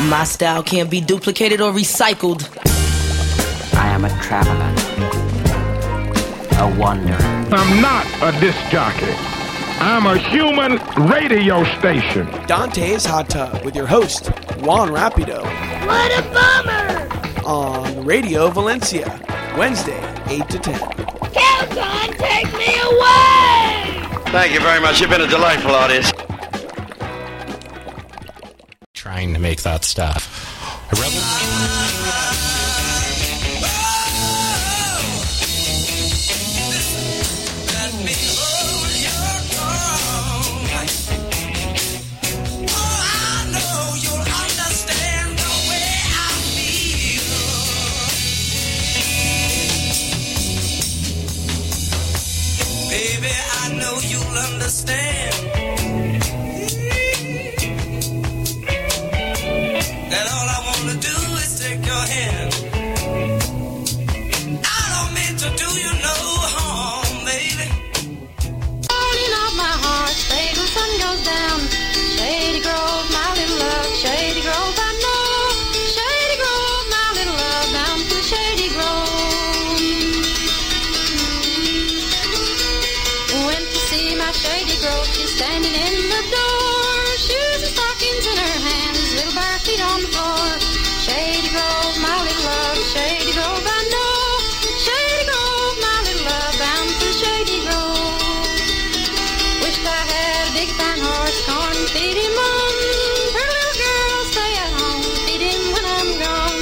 My style can't be duplicated or recycled. I am a traveler, a wanderer. I'm not a disc jockey. I'm a human radio station. Dante's Hot Tub with your host, Juan Rapido. What a bummer! On Radio Valencia, Wednesday, 8 to 10. Kelton, take me away! Thank you very much. You've been a delightful audience. Trying to make that stuff. Baby, I know you'll understand that all I want to do is take your hand. I don't mean to do you no harm, baby. Morning of my heart, stay when sun goes down. Shady Grove, my little love, Shady Grove, I know. Shady Grove, my little love, down to Shady Grove. Went to see my Shady Grove, she's standing in the door. Shoes and stockings in her hands, little bare feet on the floor. Shady Grove, my little love, Shady Grove, I know. Shady Grove, my little love, down to Shady Grove. Wished I had a big fine horse, corn and feed him on. Pretty little girl, stay at home, feed him when I'm gone.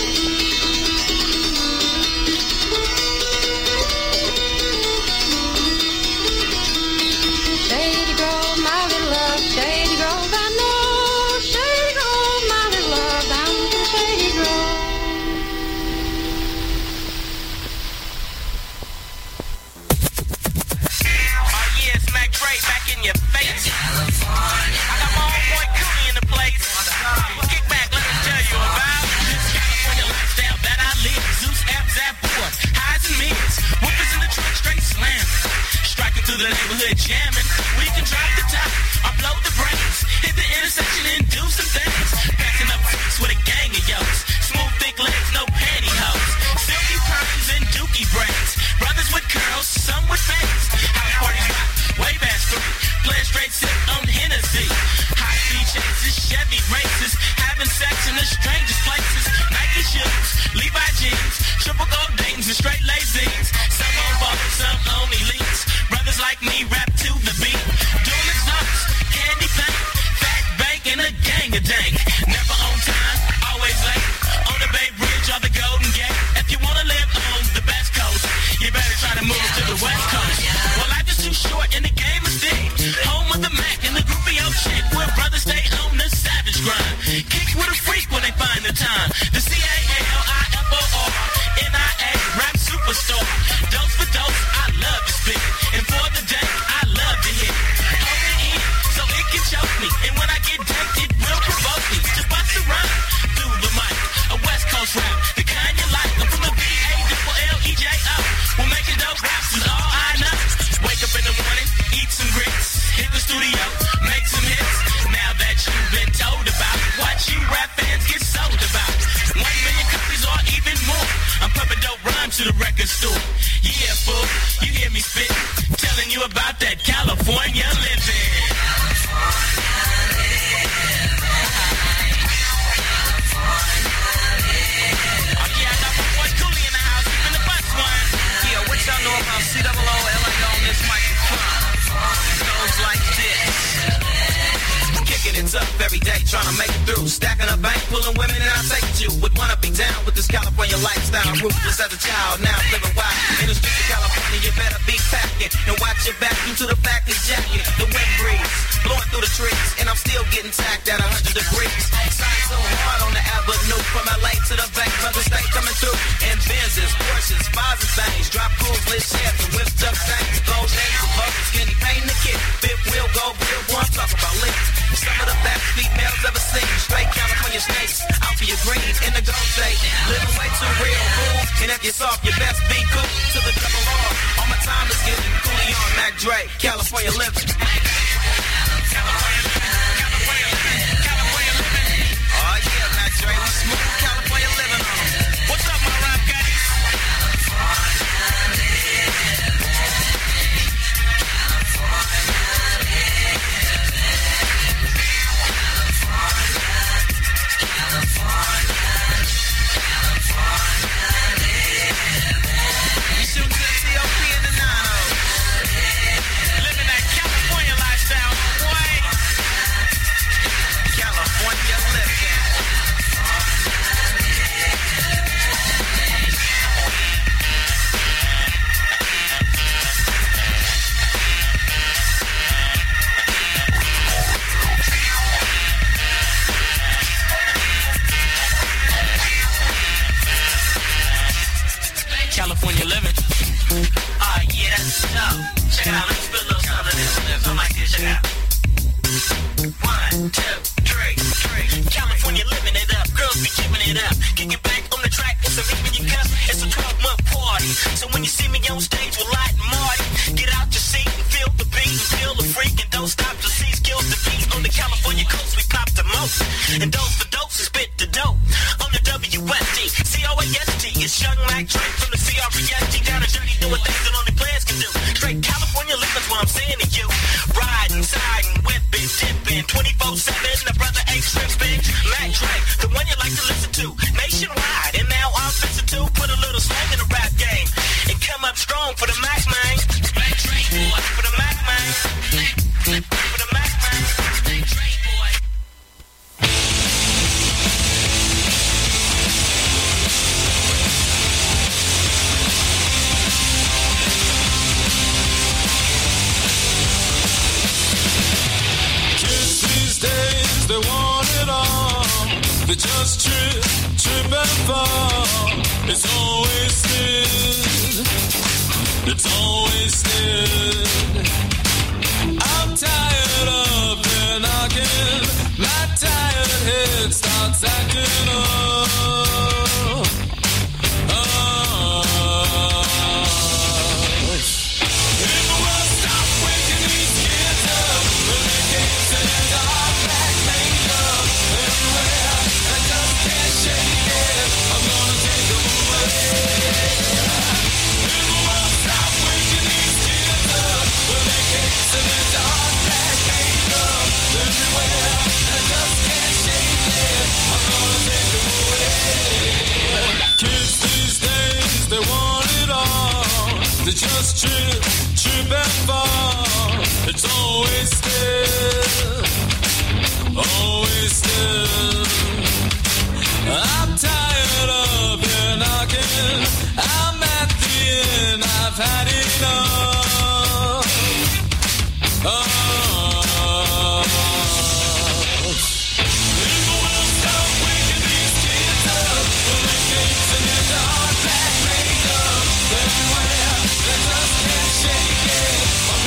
Shady Grove, my little love, Shady Grove, I know. Shady Grove, my little love, down to Shady Grove. Oh yeah, smack Dre back in your face. California. I got my homeboy Cooley in the place. Kick back, let me tell you about this California lifestyle that I live. Zeus, F, Zap, boy, highs and mids. Whoopers in the truck, straight slamming. Striking through the neighborhood jamming. We can drop the top, or blow the brakes. Hit the intersection and do some things. Passing up freaks with a gang of yokes. Smooth, thick legs, no pantyhose. Silky perms and dookie braids. Brothers with curls, some with fangs. House parties rock, wave ass free. Play straight sip on Hennessy. High speed chases, Chevy races. Having sex in the strangest places. Nike shoes, Levi jeans. Triple gold Dayton's and straight lazy-Z's. Some on bubbles, some on elites. Brothers like me rap to the beat. Dual exhaust, candy paint. Fat bank and a gang of dank. Never on time, always late. On the Bay Bridge or the Golden Gate. If you wanna live on the best coast, you better try to move to the West Coast. Well, life is too short and the game is deep. Home of the Mac and the groupie old chick, where brothers stay on the savage grind. Kick with a freak when they find the time. The CALIFORNIA, rap superstar. Dose for dose, I love to spit. And for the day, I love to hit. Hold it in so it can choke me. And when I get danked, it will provoke me. Just bust a rhyme through the mic. A West Coast rap, the kind you like. I'm from the BALLEJO. We'll make it dope raps is all I know. Wake up in the morning, eat some grits. Hit the studio, make some hits. Now that you've been told about what you rap fans get sold about. 1 million copies or even more. I'm pumping dope rhymes to the record store. Yeah, fool, you hear me spit. Telling you about that California living. Oh yeah, I got my boy Cooley in the house, even the bus one. Yeah, what y'all know about COO on this microphone? It goes like this. Kicking it up every day, trying to make it through. Stacking up bank, pulling women, and I take you. Would wanna be down with this California lifestyle. Ruthless as a child, now living wild. In the streets of California, you better be packing. And watch your back due to the fact is jacket. The wind breeze, blowing through the trees. And I'm still getting tacked at 100 degrees. Shine so hard on the avenue. From LA to the Bay, brother stay coming through. And Benzes, Porsches, Spies and things. Drop cools, lit sheds, and whipped up things. Gold names, buckles, skinny paint the kid. Fifth wheel, gold wheel, boy, I'm talking about links. Some of the best females ever seen. Straight California snakes, out for your green in the gold state. Living way too real, fool. And if you're soft, you best be cool to the double R. All my time is getting Cooley on Mac Dre, California living. California living. Oh yeah, step. 1, 2, 3. California living it up, girls be giving it up. Kick it back on the track, it's a beat when you cup. It's a 12-month party, so when you see me on stage with Light and Marty, get out your seat and feel the beat and feel the freak and don't stop to see skills to beat. On the California coast, we pop the most, and dose for dose and spit the dope. On the WSD, COAST, it's Young Mac Drake from the CREST down the journey doing things that only players can do. Straight California living's what I'm saying to you. Riding, siding, whipping, dipping, 24/7. The brother ain't stripping. Mac Drake, the one you like to listen to, nationwide. And now I'm fixing to put a little slang in the rap game and come up strong for the Mac man. Mac Drake, boy, for the Mac man. For the Mac man. Mac Drake, boy. Days they want it all. They just trip and fall. It's all wasted. It's all wasted. I'm tired of their knocking. My tired head starts acting up. If the world stopped waking these kids up, when they can't stand our black makeup everywhere, I just can't shake it. I'm gonna take them away. If the world stopped waking these kids up, when they can't stand our black makeup everywhere, I just can't shake it. I'm gonna take them away. Kids these days, they want it all. They just trip and fall. It's always still, always still. I'm tired of their knocking. I'm at the end, I've had enough. If the world stop waking these kids up, when they can't stand our black makeup everywhere, they just can't shake it.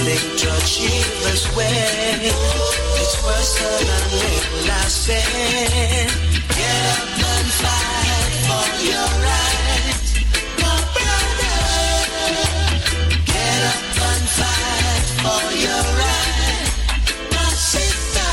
Nothing to achieve this way. It's worse than everlasting. Get up and fight for your rights, my brother. Get up and fight for your rights, my sister.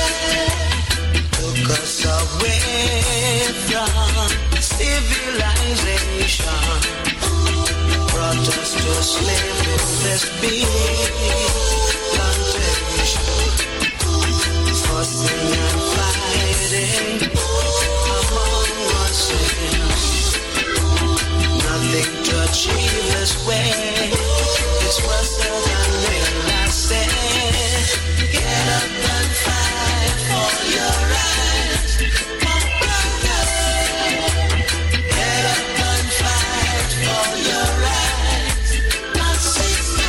Took us away from civilization, brought us to slave in this big plantation, fussing and fighting among ourselves. Nothing to achieve this way. It's worse than everlasting. Get up and fight for your rights, my brother. Get up and fight for your rights, my sister.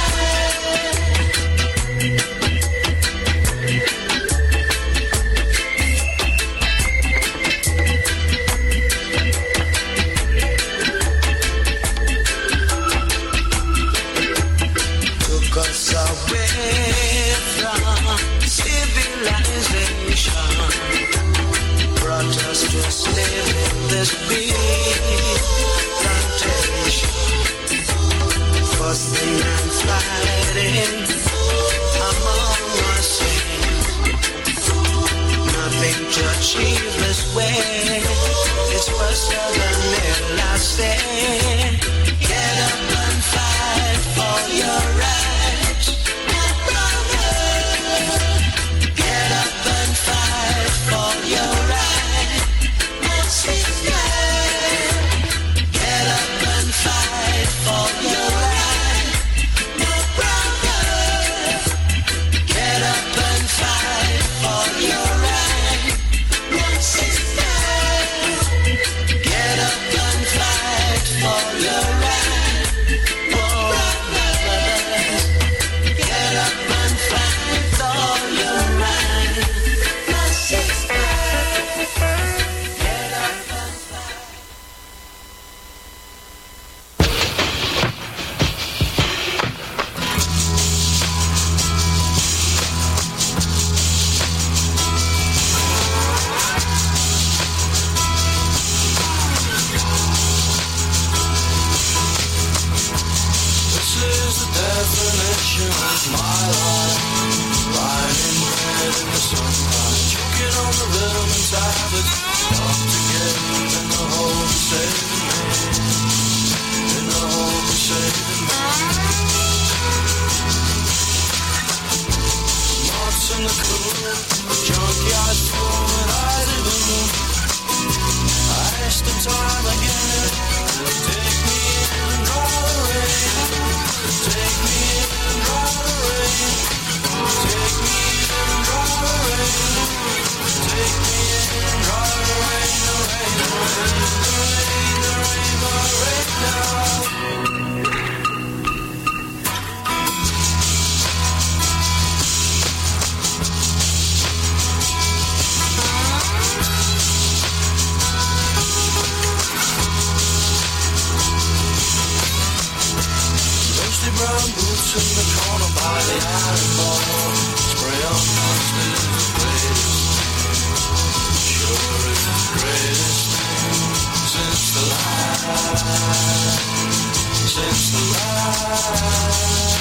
Took us away from civilization, brought us to slave in this big plantation, fussing and fighting among ourselves. Nothing to achieve this way. It's worse than everlasting. Get up and fight for your rights, my brother. Get up and fight for your rights, my sister. Get up and fight for your rights, my brother. Get up and fight for your rights, my sister. Get up and fight for your rights, my brother. Get up and fight for your rights, my sister. Get up and fight. This is the definition of my life. Lying in bed in the sunlight, choking on the rhythm and tablets, up together in the hope of saving me, in the hope of saving me. Moths in the cool, junkyard full and eyes of blue. I asked the time again, take me in, draw the rain. Take me in, draw the rain. Take me in, draw the rain. Take me in, draw the rain. The rain, the rain, the rain, the rain, the rain now. Roasted brown boots in the corner by the iron ball. Spray on dust is the greatest thing. Sure is the greatest thing since the light. Since the light.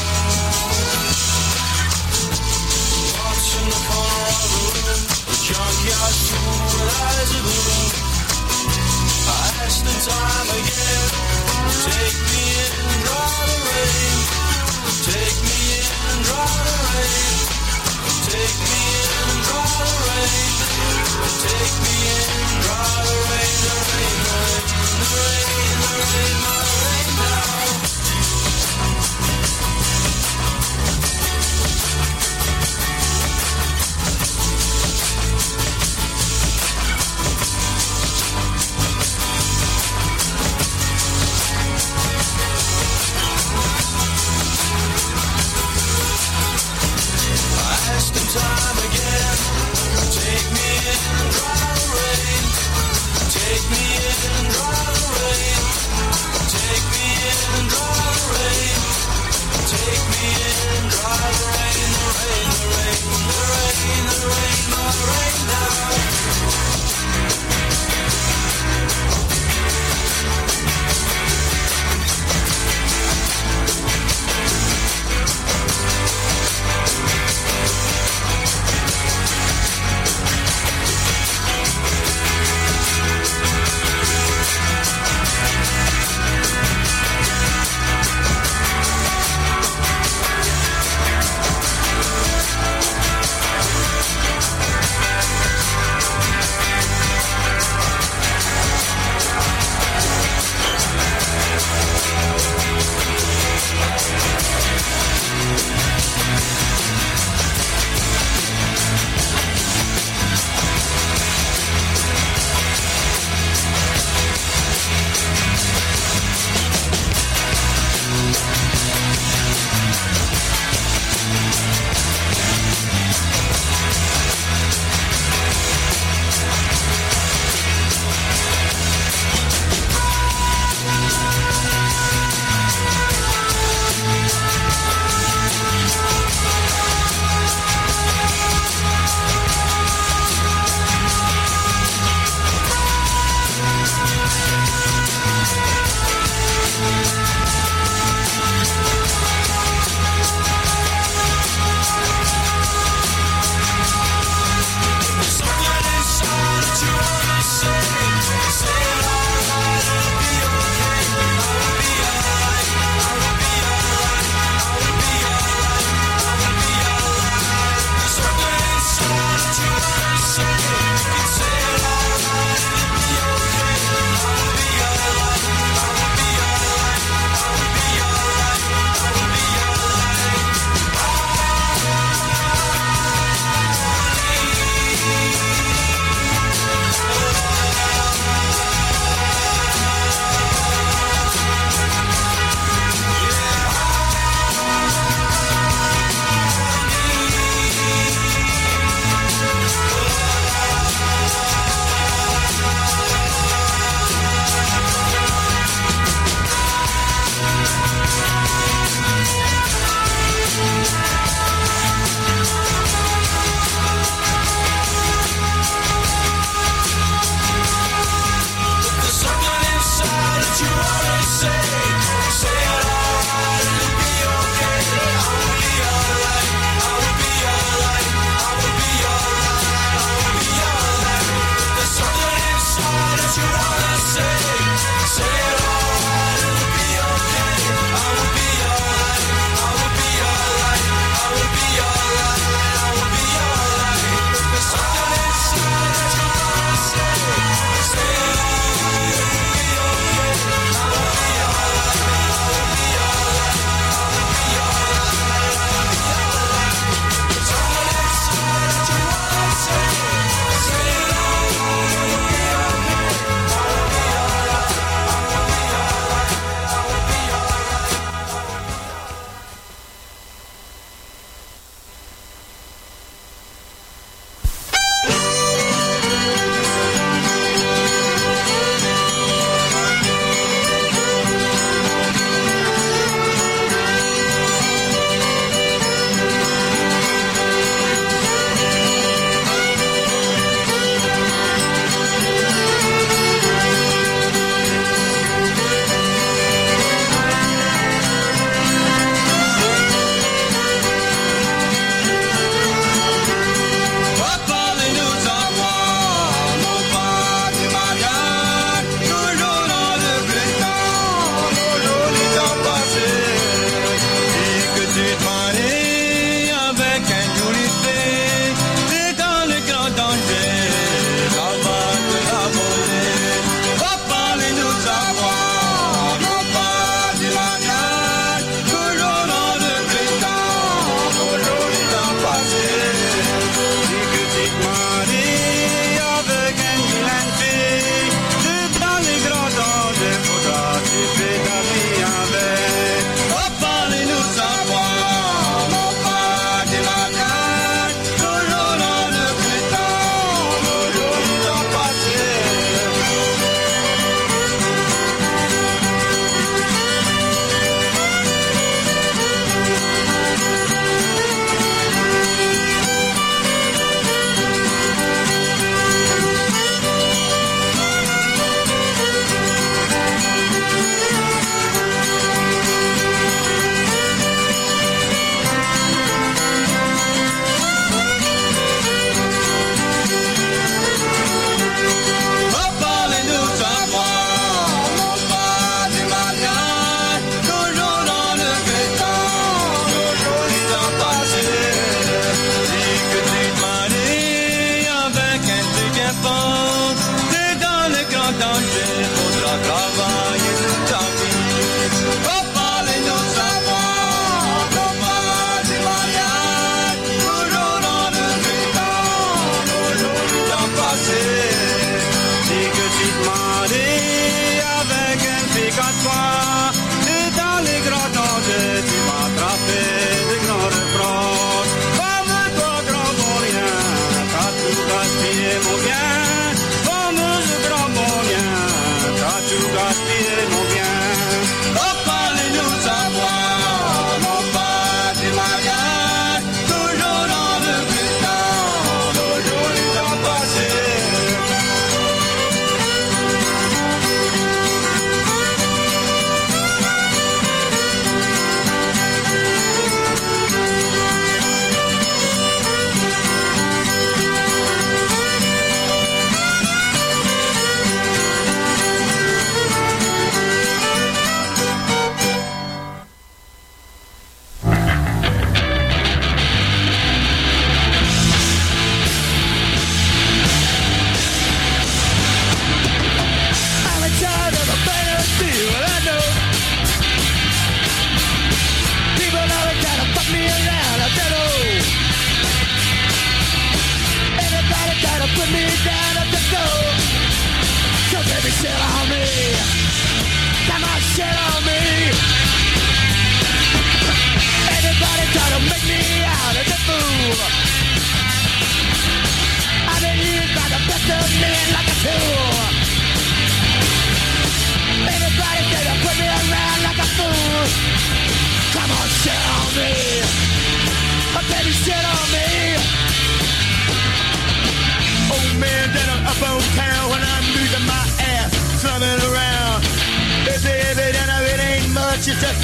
Lots in the corner of the room, the junkyard full with eyes of blue. I asked the time again, take me in, draw the rain. Take me in, draw the rain. Take me in, draw the rain. Take me in, draw the rain. The rain, the rain, the rain, the rain, the rain now.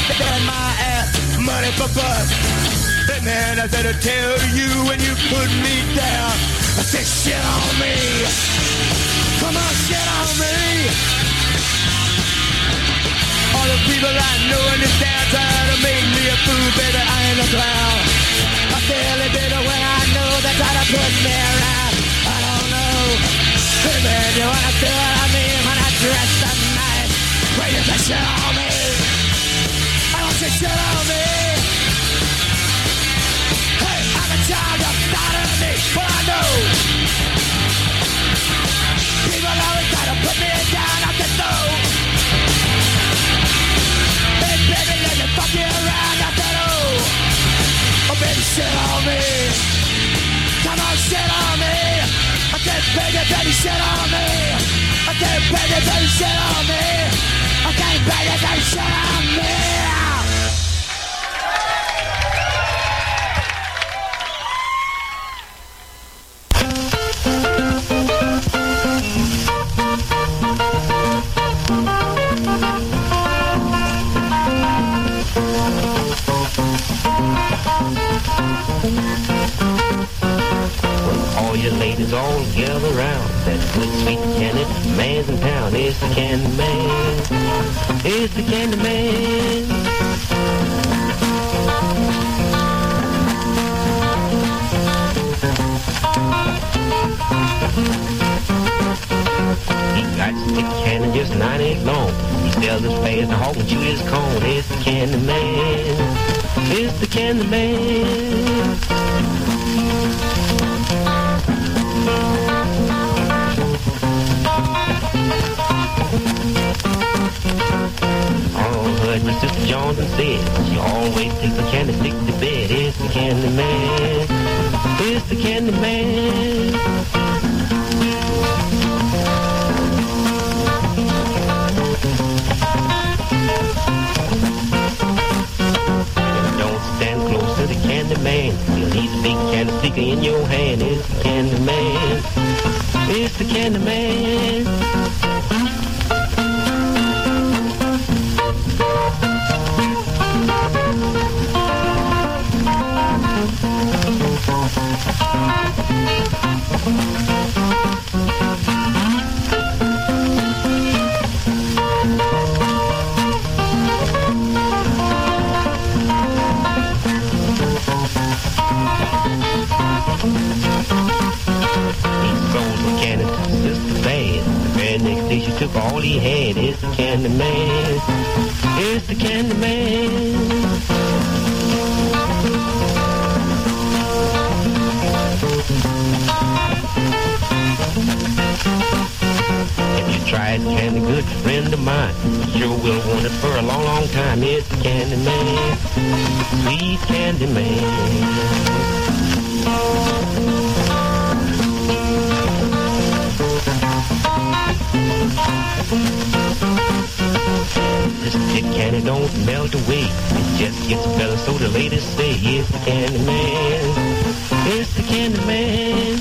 stand my ass, money for bus. Hey man, I said to tell you when you put me down. I said shit on me. Come on, shit on me. All the people I know in this downtown have made me a fool, baby, I ain't a clown. I feel it bitter when I know they try to put me around. I don't know. Hey man, you wanna feel what I mean when I dress the night? When you say shit on me. I don't say shit on me. Hey, I'm a child of bother me, but I know people always try to put me down. I said no. Hey baby, let me fuck you around. I said oh baby, shit on me. Come on, shit on me. I said baby, shit on me. I said baby, shit on me. I said baby, shit on me. All you ladies all gather round. That good sweet candy man's in town. It's the candy man. It's the candy man. He got stick candy just 9 long. He sells his fast and hog and chew his cone. It's the candy man. It's the candy man. All heard my sister Johnson said she always takes a candy stick to bed. It's the candy man. It's the candy man. Don't stand close to the candy man. You'll need a big candy sticker in your hand. It's the candy man. It's the candy man. She took all he had. It's the candy man. It's the candy man. If you tried candy, good friend of mine, you sure will want it for a long, long time. It's the candy man. Sweet candy man. This kid candy don't melt away. It just gets better, so the ladies say it's the candy man. It's the candy man.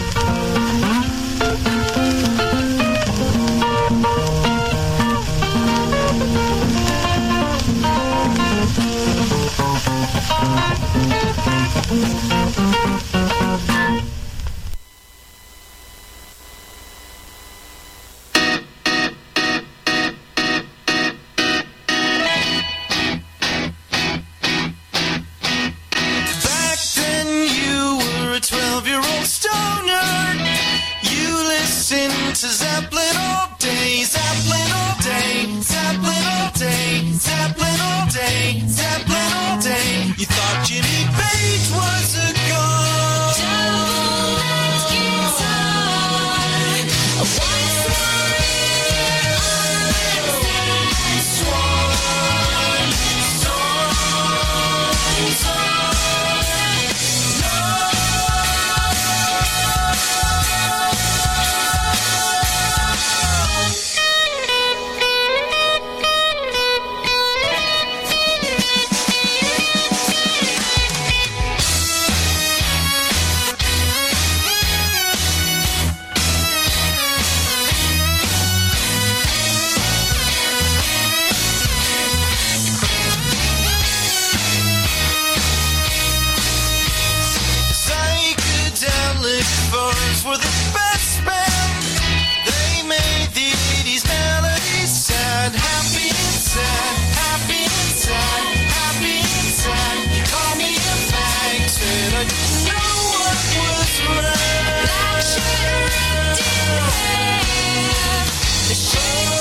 Beatles were the best band. They made the 80s melodies sad. Happy and sad, happy and sad, happy and sad. You called me a fag, said I didn't know what was right. Black shirt, red hair, the shade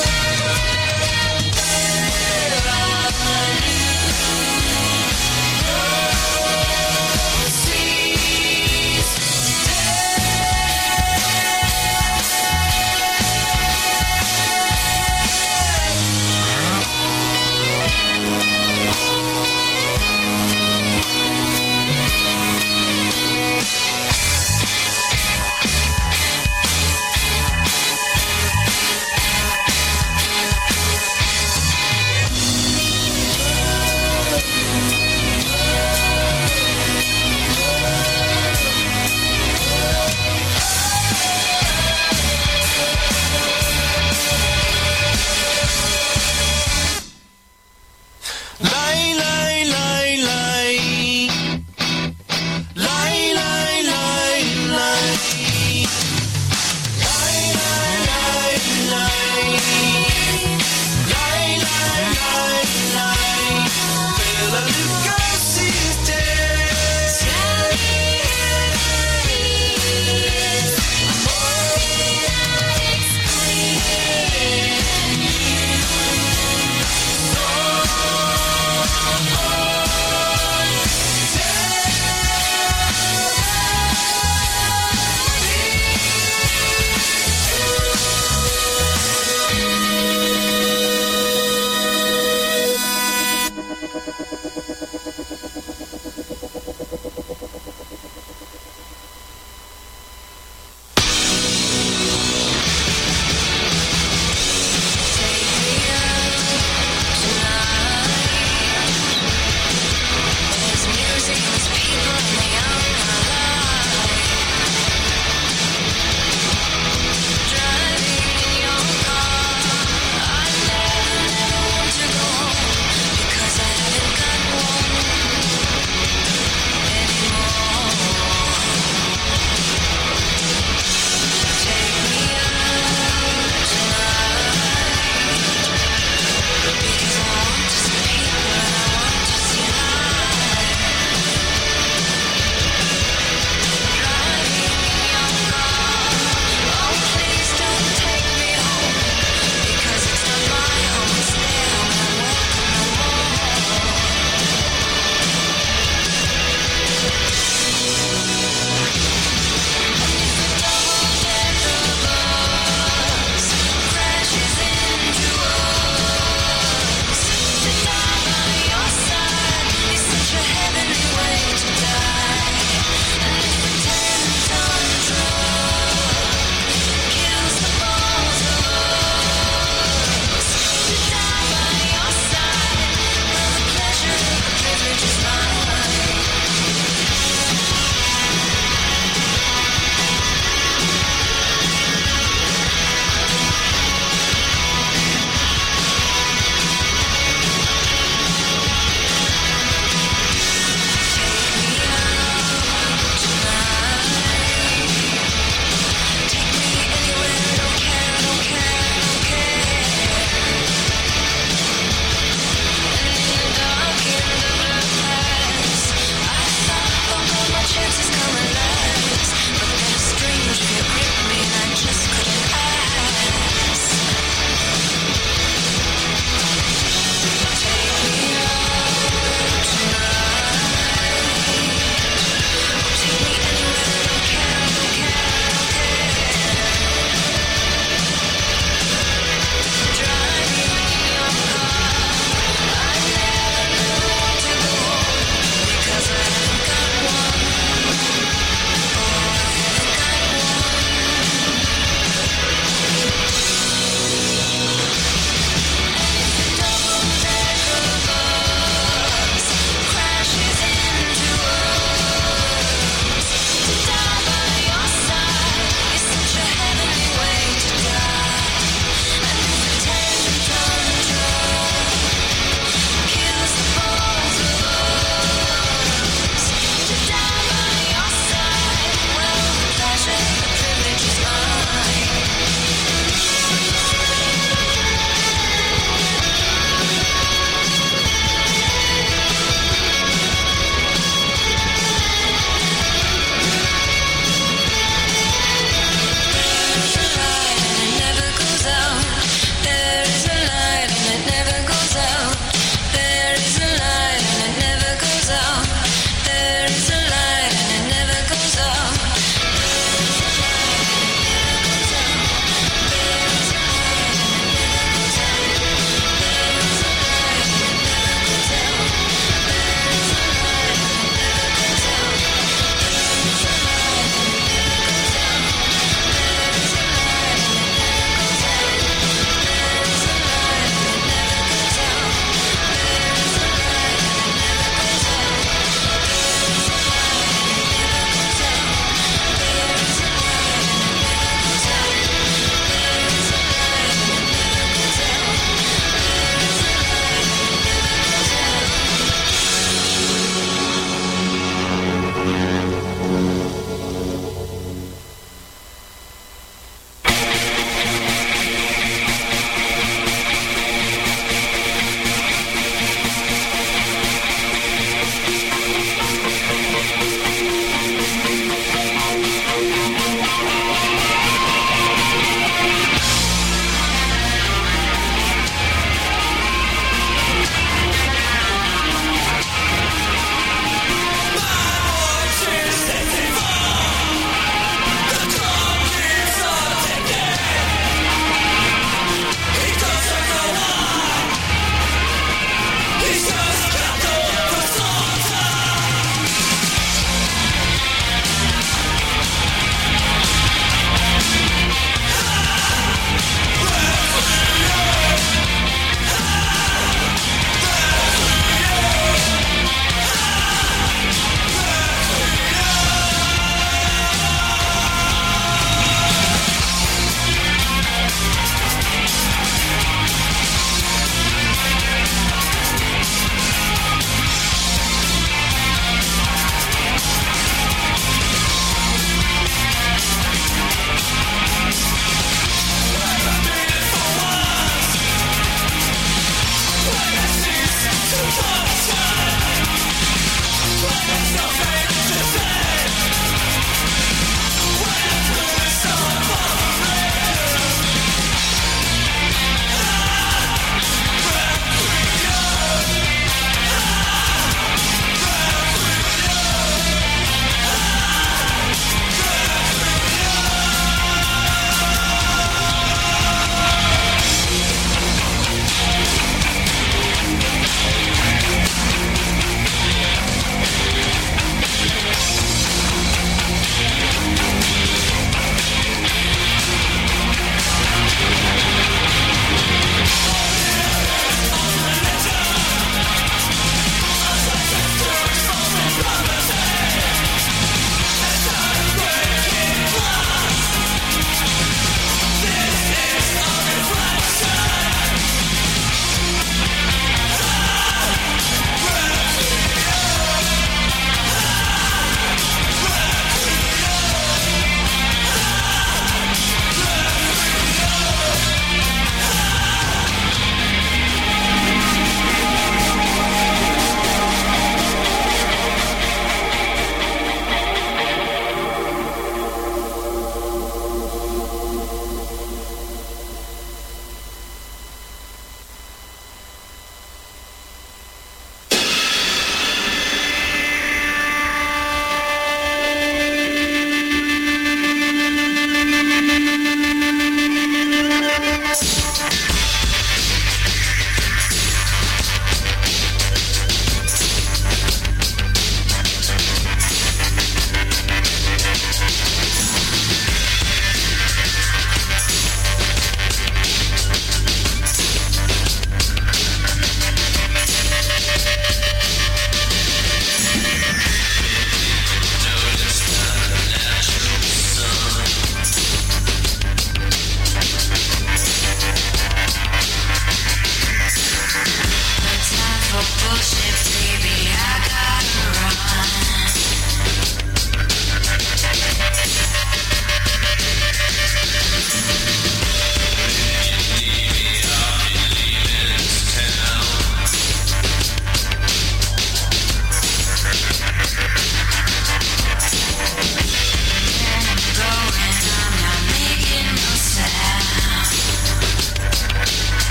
that I knew. Seas, dead.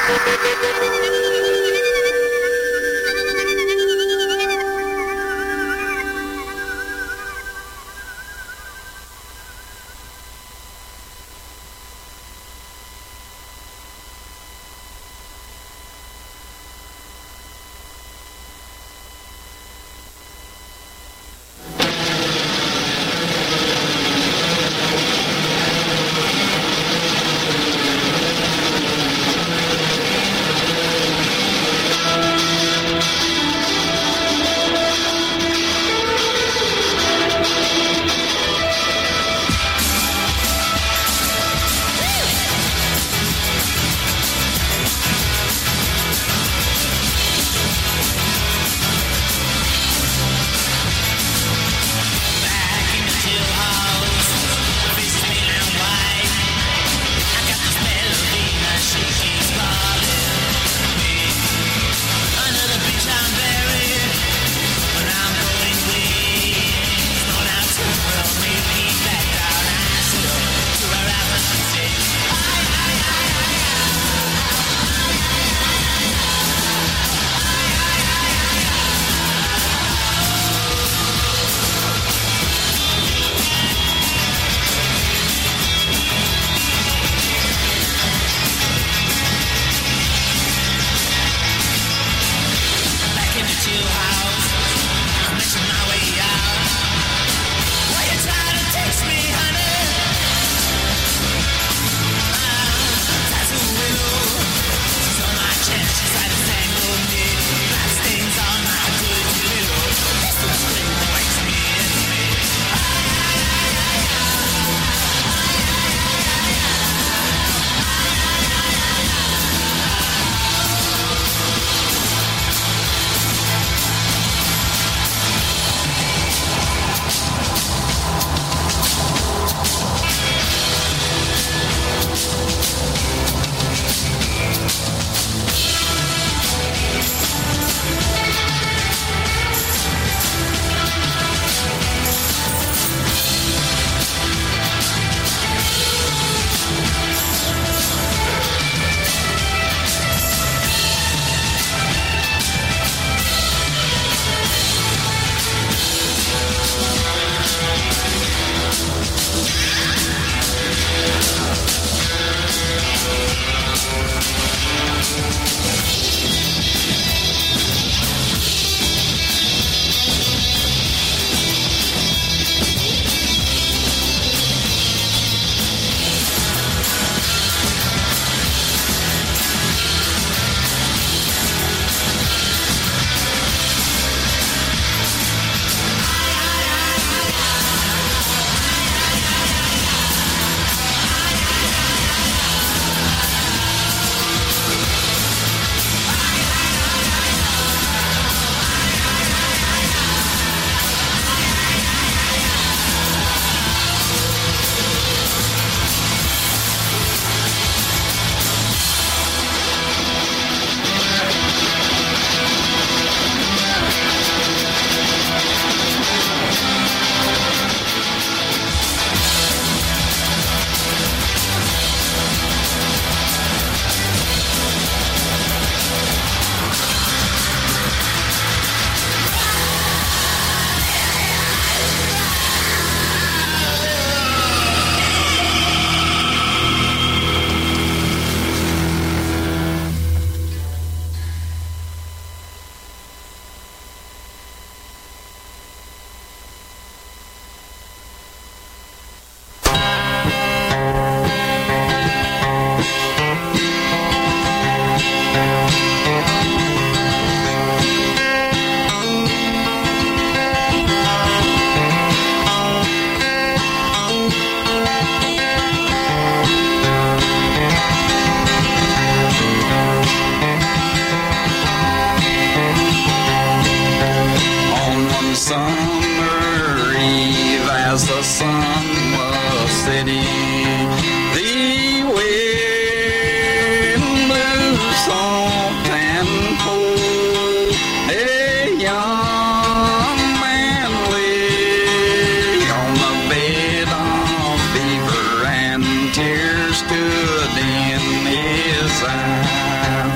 stood in his eyes.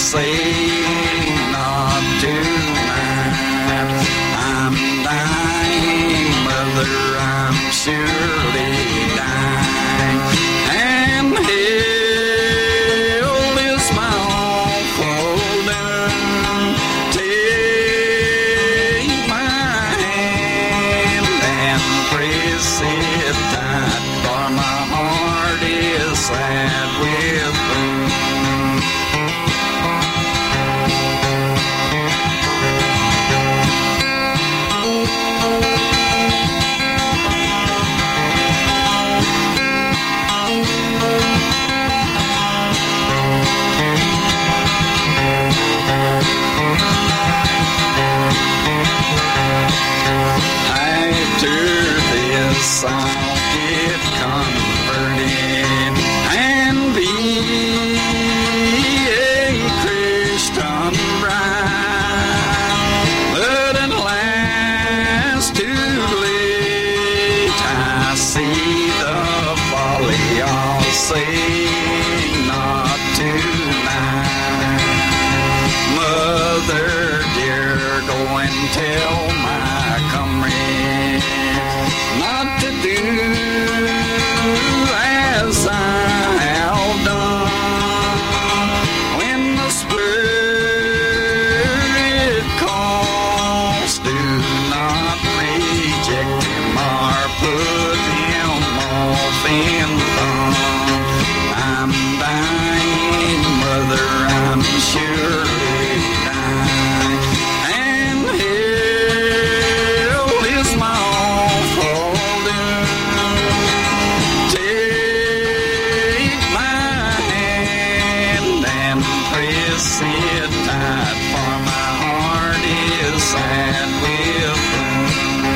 say not tonight. I'm dying, mother, I'm surely dying. And hell is my awful doom. Take my hand and press it tight, for my heart is sad with gloom. After this I'll get converted and be a Christian bride. But at last too late I see the folly. I'll say not tonight. Mother dear, go and tell my comrade not to do as I have done. When the Spirit calls, do not reject him or put him off in fun. I'm dying, mother, I'm surely dying. And hell is my awful doom. Take my hand and press it tight, for my heart is sad with gloom.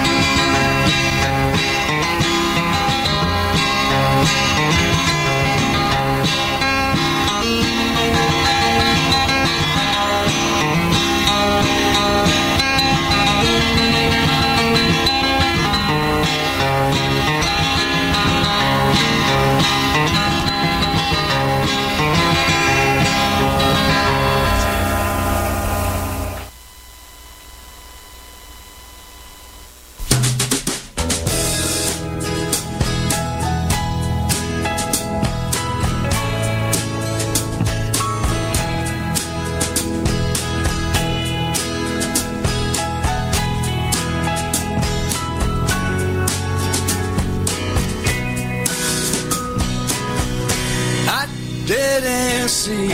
I didn't see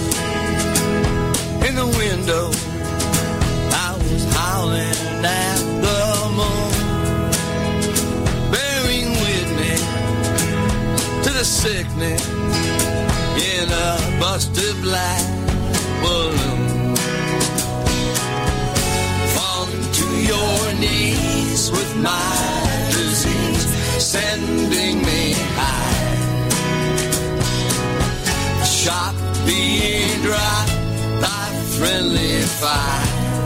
in the window. I was howling at the moon, bearing witness to the sickness in a busted black balloon. Falling to your knees with my disease, sending me high. Shot being dropped by friendly fire.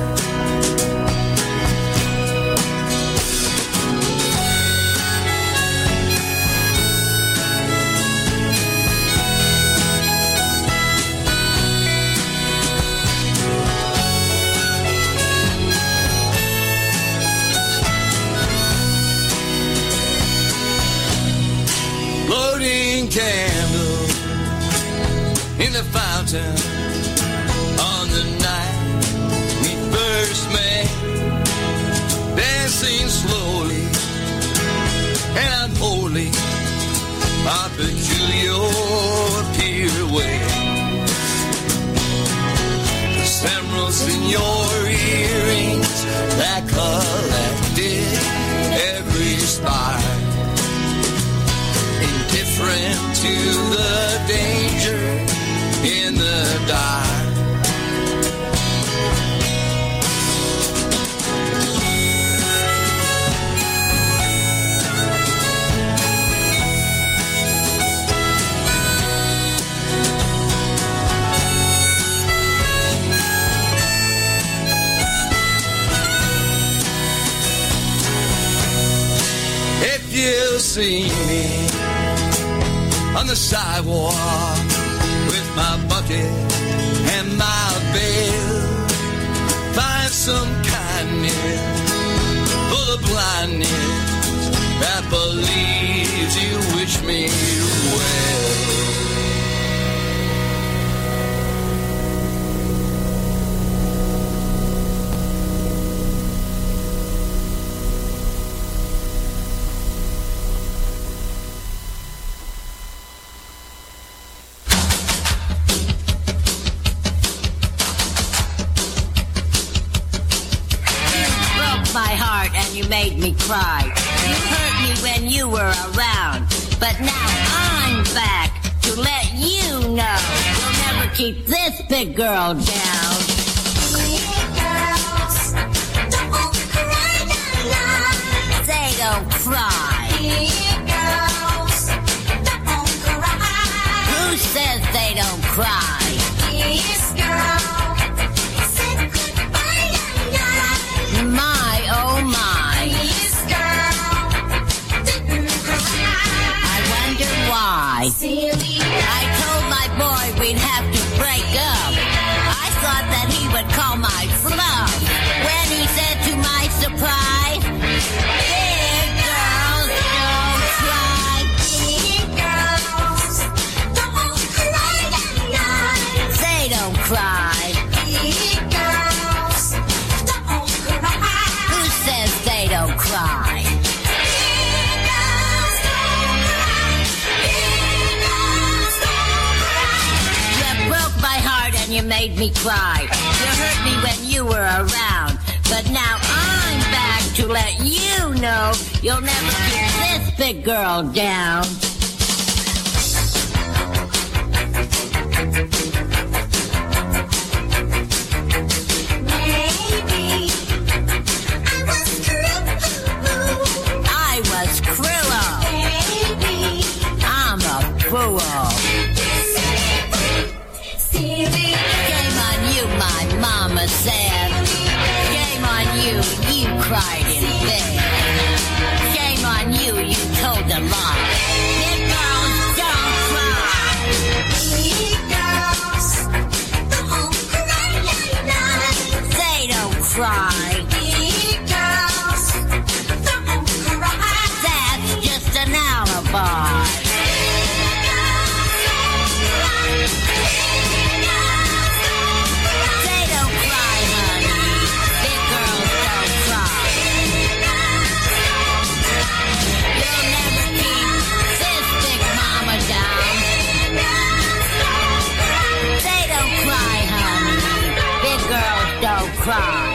Floating candle in the fountain on the night we first met, dancing slowly and unholy, our peculiar pirouette. The emeralds in your earrings that collected every spark, indifferent to the danger in the dark. If you see me on the sidewalk with my bucket and my some kindness, full of blindness, that believes you wish me well. My heart and you made me cry. You hurt me when you were around, but now I'm back to let you know you'll never keep this big girl down. They don't cry. Who says they don't cry? My, oh my. I wonder why. I told my boy we'd have to break up. I thought that he would call my bluff when he said to my surprise, big girls don't cry. Big girls don't cry. They don't cry. Big girls don't cry. Who says they don't cry? You broke my heart and you made me cry. You hurt me when you were around, but now I'm back to let you know you'll never keep this big girl down. I was cruel. I'm a fool. Shame on you, my mama said. Shame on you, you cried in bed. Shame on you, you told a lie. Big girls don't cry. Big girls don't cry. They don't cry. Big girls don't cry. That's just an alibi. They don't cry, honey. Big girls don't cry. You'll never keep this big mama down. They don't cry, honey. Big girls don't cry.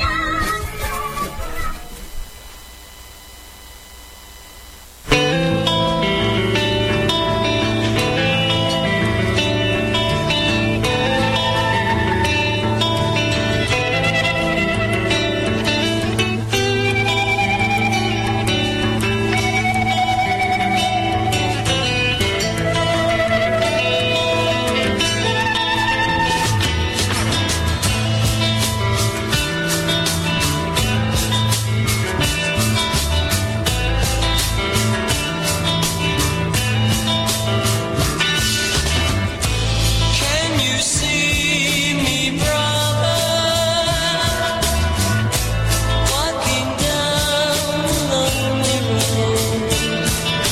Can you see me, brother, walking down the lonely road?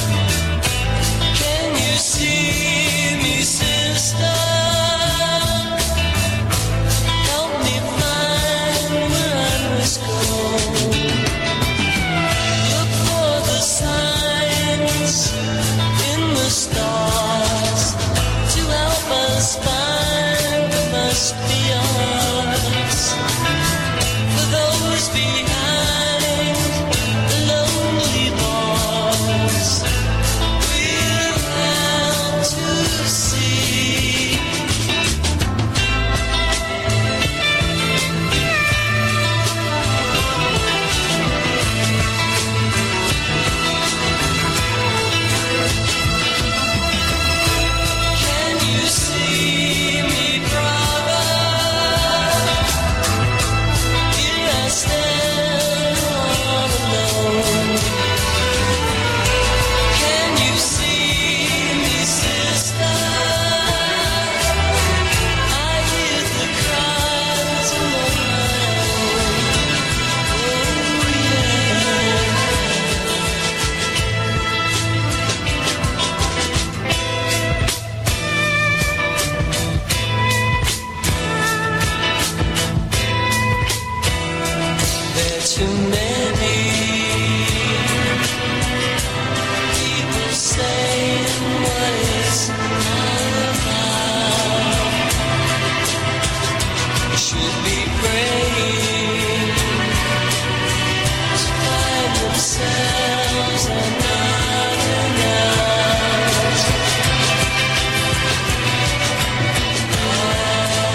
Can you see me, sister? Help me find where I must go. Look for the signs in the stars to help us find what must be ours. For those behind the lonely bars, we'll have to see. Can you see me, brother, too many.